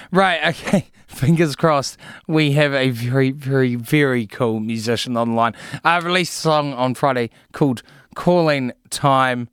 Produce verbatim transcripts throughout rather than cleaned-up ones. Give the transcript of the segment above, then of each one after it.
Right, okay. Fingers crossed. We have a very, very, very cool musician online. I released a song on Friday called Calling Time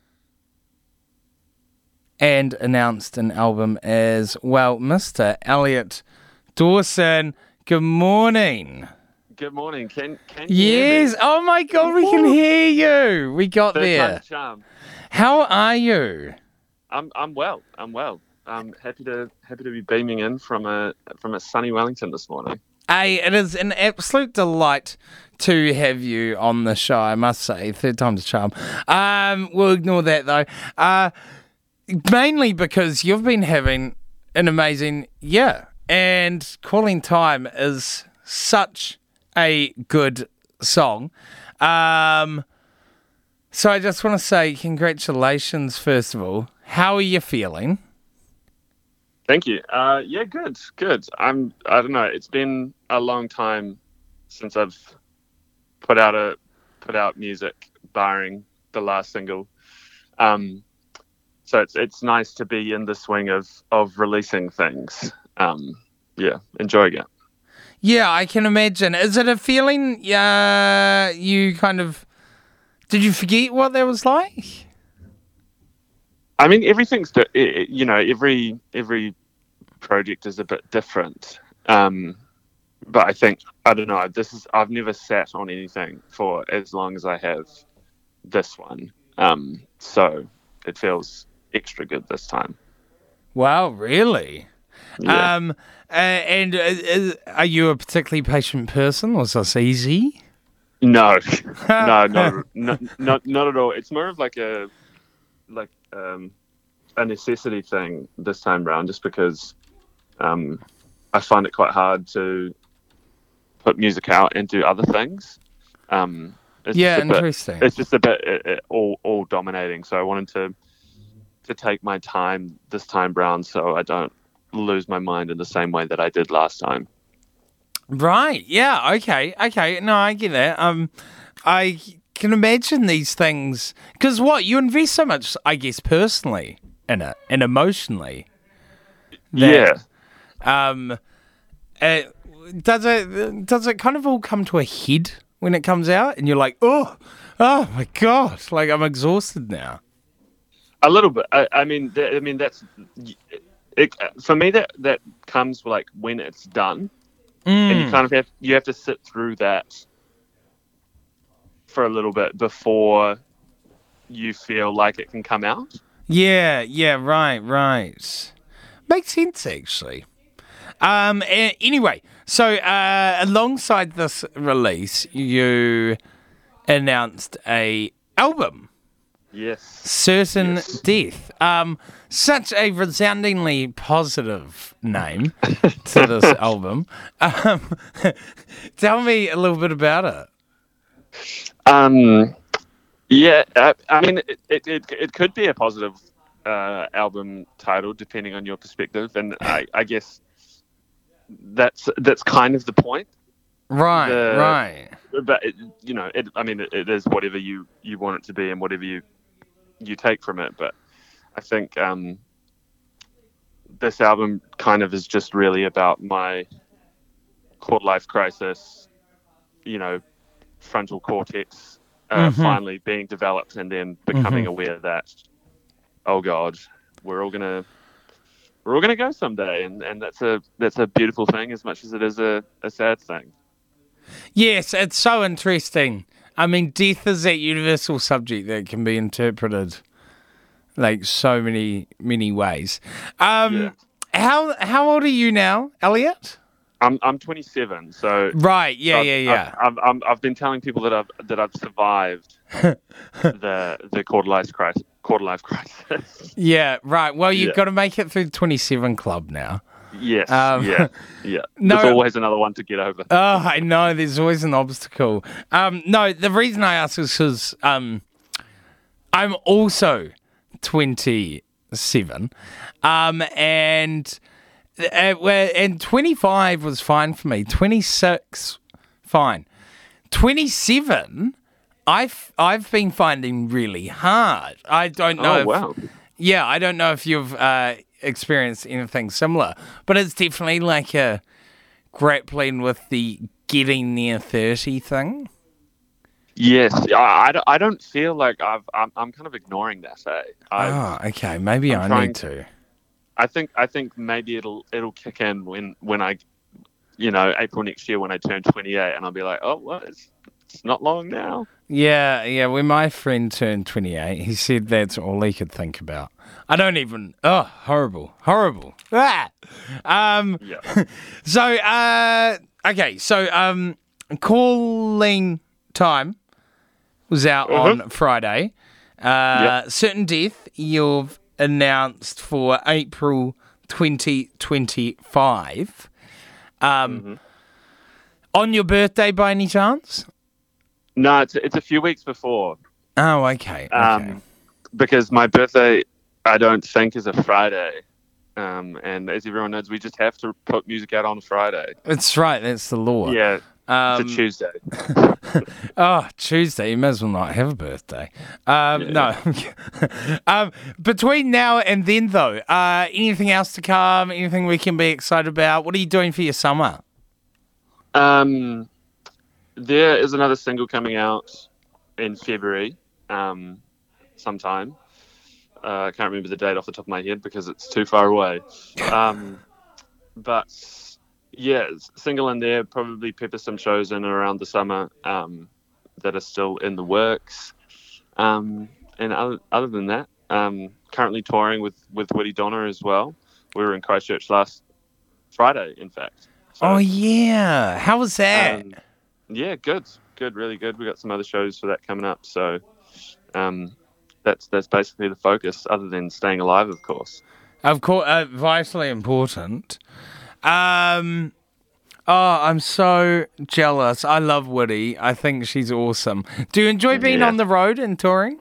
and announced an album as well. Mister Elliot Dawson, good morning. Good morning. Can can you hear Yes. me? Oh my God, we can hear you. We got Third there. time's a charm. How are you? I'm I'm well. I'm well. I'm happy to happy to be beaming in from a from a sunny Wellington this morning. Hey, it is an absolute delight to have you on the show, I must say. Third time's a charm. Um, we'll ignore that, though. Uh, mainly because you've been having an amazing year, and Calling Time is such a good song. Um, so I just want to say congratulations, first of all. How are you feeling? Thank you. Uh, yeah, good, good. I'm. I don't know. It's been a long time since I've put out a put out music, barring the last single. Um, so it's it's nice to be in the swing of of releasing things. Um, yeah, enjoying it. Yeah, I can imagine. Is it a feeling? Uh, you kind of did you forget what that was like? I mean, everything's di- it- it- you know every every project is a bit different. Um, but I think I don't know. This is I've never sat on anything for as long as I have this one. Um, so it feels extra good this time. Wow, really? Yeah. Um, uh, and uh, is, are you a particularly patient person? Was this easy? No, no, not, not not not at all. It's more of like a like um, a necessity thing this time round, just because um, I find it quite hard to put music out and do other things. Um, it's Yeah, just a bit- interesting. it's just a bit it, it, all all dominating. So I wanted to to take my time this time round, so I don't lose my mind in the same way that I did last time. Right. Yeah. Okay. Okay. No, I get that. Um, I can imagine these things because what you invest so much, I guess, personally in it and emotionally. Yeah. Um, uh, does it does it kind of all come to a head when it comes out, and you're like, oh, oh my God, like I'm exhausted now. A little bit. I, I mean, th- I mean that's it, for me. That that comes like when it's done, and you kind of have you have to sit through that for a little bit before you feel like it can come out. Yeah. Yeah. Right. Right. Makes sense, actually. Um. a- Anyway, so uh, alongside this release, you announced a album. Yes. Certain Yes. Death. Um, such a resoundingly positive name to this album. Um, tell me a little bit about it. Um. Yeah. I, I mean, it, it it it could be a positive uh, album title depending on your perspective, and I, I guess that's that's kind of the point. Right, The- right. But it, you know, it, I mean, it, it is whatever you, you want it to be and whatever you you take from it. But I think um, this album kind of is just really about my quarter life crisis. You know, frontal cortex uh, Mhm. finally being developed, and then becoming Mhm. aware that, oh God, we're all gonna we're all gonna go someday, and, and that's a that's a beautiful thing as much as it is a, a sad thing. Yes, it's so interesting. I mean, death is that universal subject that can be interpreted like so many, many ways. Um, Yeah. How how old are you now, Elliot? I'm I'm twenty-seven, so Right, yeah, I've, yeah, yeah. I've, I've, I've, I've been telling people that I've that I've survived the the quarter life crisis. Quarter life crisis. Yeah, right. Well, you've Yeah. got to make it through the twenty-seven club now. Yes. Um, yeah. Yeah. no- There's always another one to get over. Oh, I know. There's always an obstacle. Um, no, the reason I ask is because um, I'm also twenty-seven, um, and uh, well, and twenty-five was fine for me. twenty-six, fine. twenty-seven, I've I've been finding really hard. I don't know. Oh if, wow. Yeah, I don't know if you've uh, experienced anything similar, but it's definitely like a grappling with the getting near thirty thing. Yes, I, I, don't, I don't feel like I've I'm, I'm kind of ignoring that. Eh? Oh, okay. Maybe I'm I trying- need to. I think I think maybe it'll it'll kick in when when I, you know, April next year when I turn twenty-eight, and I'll be like, oh, well, it's, it's not long now. Yeah, yeah. When my friend turned twenty-eight, he said that's all he could think about. I don't even. Oh, horrible, horrible. Ah! Um. Yeah. So, uh, okay. So, um, Calling Time was out Uh-huh. on Friday. Uh, Certain Death you've announced for April twenty twenty-five. Um, Mm-hmm. On your birthday, by any chance? No, it's it's a few weeks before. Oh, okay. Okay. Um, because my birthday, I don't think, is a Friday. Um, and as everyone knows, we just have to put music out on a Friday. That's right. That's the law. Yeah, Um, it's a Tuesday. Oh, Tuesday. You may as well not have a birthday. Um, No. um, between now and then, though, uh, anything else to come? Anything we can be excited about? What are you doing for your summer? Um, there is another single coming out in February, um, sometime. Uh, I can't remember the date off the top of my head because it's too far away. Um, but yeah, s- single in there, probably pepper some shows in and around the summer um, that are still in the works. Um, and other, other than that, um, currently touring with, with Woody Donner as well. We were in Christchurch last Friday, in fact. So, Oh, yeah. How was that? um, yeah, good, good, really good. We got some other shows for that coming up, so um, that's that's basically the focus, other than staying alive, of course. Of course, uh, vitally important. Um, oh, I'm so jealous. I love Woody. I think she's awesome. Do you enjoy being Yeah. on the road and touring?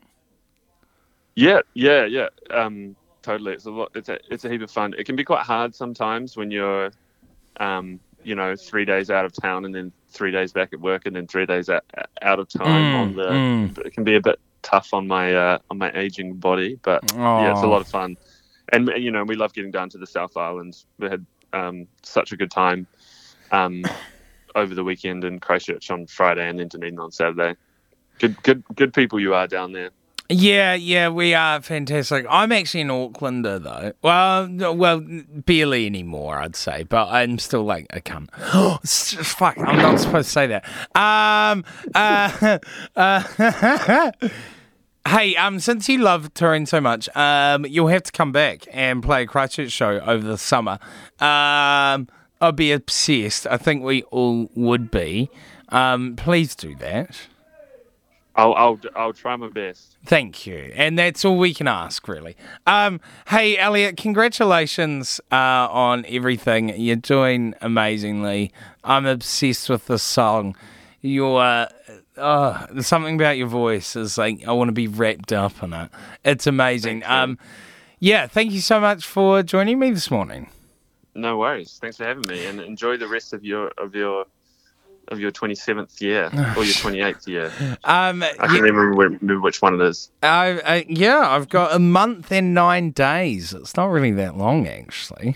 Yeah, yeah, yeah. Um, totally. It's a lot. It's a it's a heap of fun. It can be quite hard sometimes when you're, um, you know, three days out of town and then three days back at work and then three days out, out of time Mm, on the. mm. It can be a bit tough on my uh, on my aging body, but yeah, it's a Oh. lot of fun. And you know, we love getting down to the South Island. We had um, such a good time um, over the weekend in Christchurch on Friday and then Dunedin on Saturday. Good, good, good people you are down there. Yeah, yeah, we are fantastic. I'm actually an Aucklander, though. Well, no, well, barely anymore, I'd say, but I'm still like a cunt. S- Fuck, I'm not supposed to say that. Um, uh, uh, hey, um, since you love touring so much, um, you'll have to come back and play a Christchurch show over the summer. Um, I'd be obsessed. I think we all would be. Um, please do that. I'll, I'll, I'll try my best. Thank you. And that's all we can ask, really. Um, hey, Elliot, congratulations uh, on everything. You're doing amazingly. I'm obsessed with this song. You're, uh, oh, there's something about your voice is like, I want to be wrapped up in it. It's amazing. Thank you. Um, yeah, thank you so much for joining me this morning. No worries. Thanks for having me, and enjoy the rest of your of your of your twenty-seventh year or your twenty-eighth year. Um, I can't remember, remember which one it is. I, I, yeah, I've got a month and nine days. It's not really that long, actually.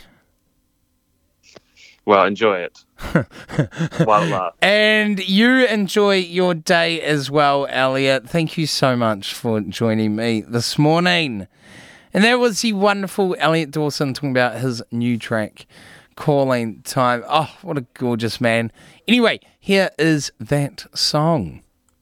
Well, enjoy it while it lasts. And you enjoy your day as well, Elliot. Thank you so much for joining me this morning. And that was the wonderful Elliot Dawson talking about his new track, Calling Time. Oh, what a gorgeous man. Anyway, here is that song.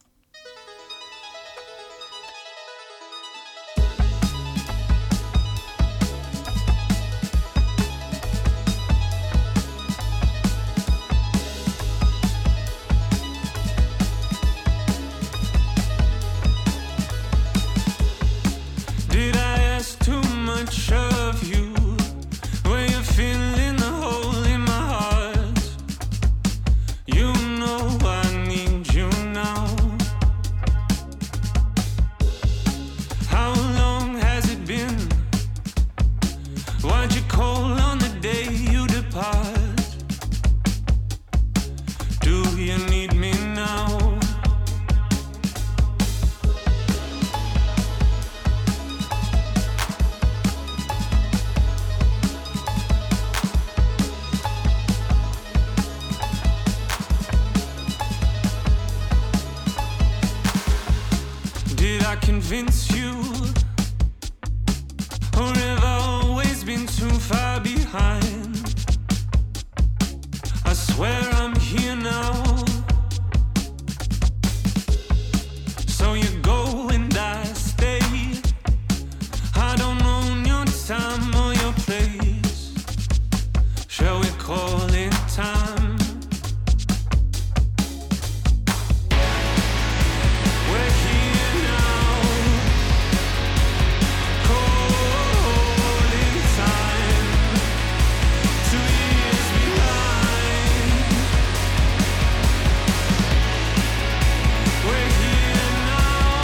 Did I ask too much of you? Were you feeling the hole in my heart? You know I need you now. I convince you? Or have I always been too far behind? I swear I'm here now. So you go and I stay. I don't own your time or your place. Shall we call it time? We're here now. Calling time. Two years behind. We're here now.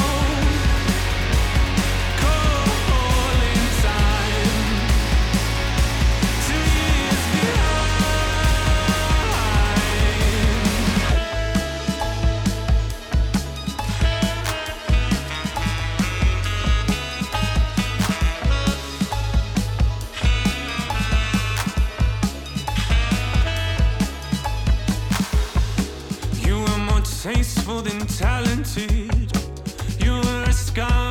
Calling time. Two years behind. You were more tasteful than talented. You were a scar